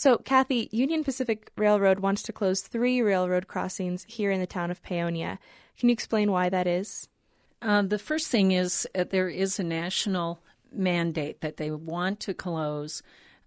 So, Kathy, Union Pacific Railroad wants to close 3 railroad crossings here in the town of Paonia. Can you explain why that is? The first thing is there is a national mandate that they want to close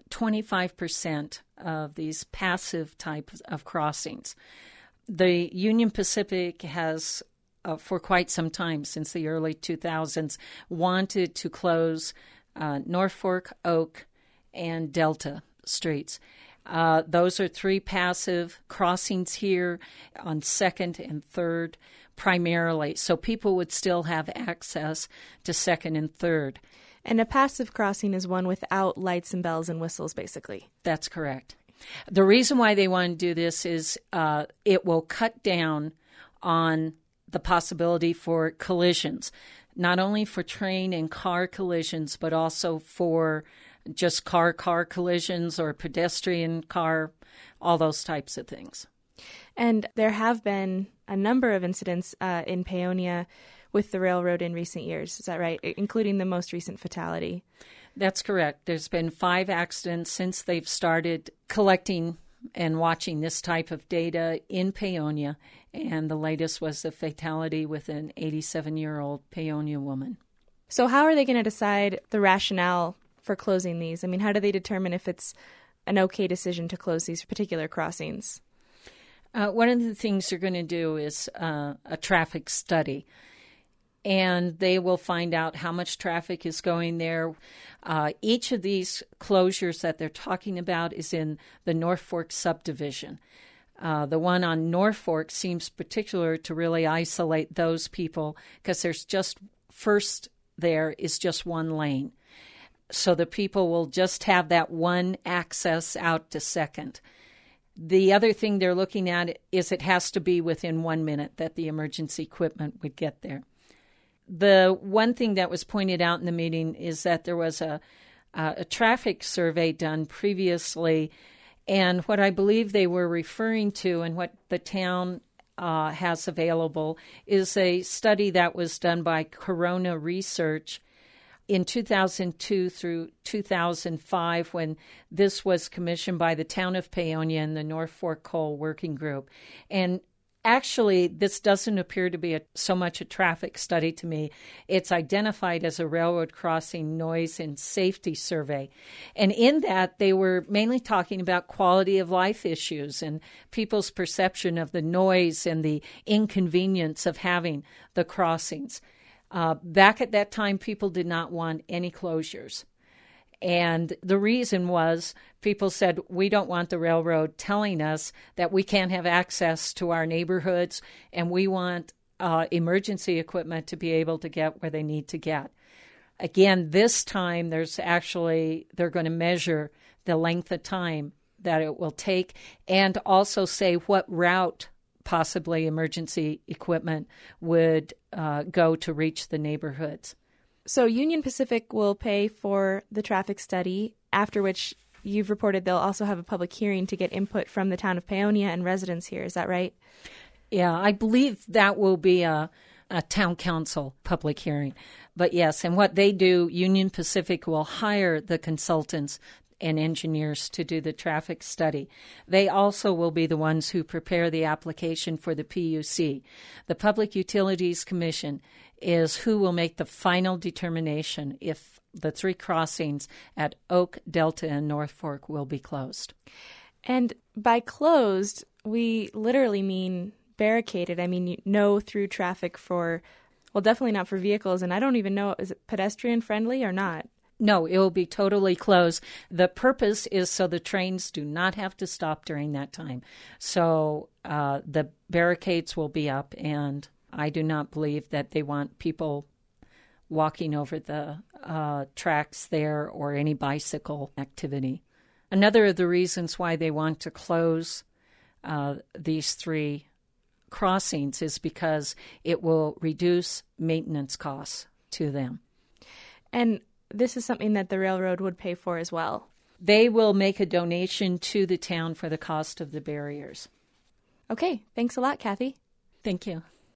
25% of these passive types of crossings. The Union Pacific has, for quite some time, since the early 2000s, wanted to close Norfolk, Oak, and Delta streets. Those are 3 passive crossings here on 2nd and 3rd primarily, so people would still have access to 2nd and 3rd. And a passive crossing is one without lights and bells and whistles, basically. That's correct. The reason why they want to do this is it will cut down on the possibility for collisions, not only for train and car collisions, but also for just car-car collisions or pedestrian car, all those types of things. And there have been a number of incidents in Paonia with the railroad in recent years. Is that right? Including the most recent fatality. That's correct. There's been 5 accidents since they've started collecting and watching this type of data in Paonia, and the latest was the fatality with an 87-year-old Paonia woman. So how are they going to decide the rationale for closing these? I mean, how do they determine if it's an okay decision to close these particular crossings? One of the things they're going to do is a traffic study, and they will find out how much traffic is going there. Each of these closures that they're talking about is in the Norfolk subdivision. The one on Norfolk seems particular to really isolate those people because there's just first there is just one lane. So the people will just have that one access out to 2nd. The other thing they're looking at is it has to be within 1 minute that the emergency equipment would get there. The one thing that was pointed out in the meeting is that there was a traffic survey done previously, and what I believe they were referring to and what the town has available is a study that was done by Corona Research in 2002 through 2005 when this was commissioned by the town of Paonia and the Norfolk Coal Working Group. And actually, this doesn't appear to be so much a traffic study to me. It's identified as a railroad crossing noise and safety survey. And in that, they were mainly talking about quality of life issues and people's perception of the noise and the inconvenience of having the crossings. Back at that time, people did not want any closures. And the reason was people said, we don't want the railroad telling us that we can't have access to our neighborhoods, and we want emergency equipment to be able to get where they need to get. Again, this time they're going to measure the length of time that it will take and also say what route possibly emergency equipment would go to reach the neighborhoods. So Union Pacific will pay for the traffic study, after which you've reported they'll also have a public hearing to get input from the town of Paonia and residents here. Is that right? Yeah, I believe that will be a town council public hearing. But yes, and what they do, Union Pacific will hire the consultants and engineers to do the traffic study. They also will be the ones who prepare the application for the PUC. The Public Utilities Commission is who will make the final determination if the 3 crossings at Oak, Delta, and Norfolk will be closed. And by closed, we literally mean barricaded. I mean, no through traffic for, well, definitely not for vehicles. And I don't even know, is it pedestrian friendly or not? No, it will be totally closed. The purpose is so the trains do not have to stop during that time. So the barricades will be up, and I do not believe that they want people walking over the tracks there or any bicycle activity. Another of the reasons why they want to close these 3 crossings is because it will reduce maintenance costs to them. And this is something that the railroad would pay for as well. They will make a donation to the town for the cost of the barriers. Okay, thanks a lot, Kathy. Thank you.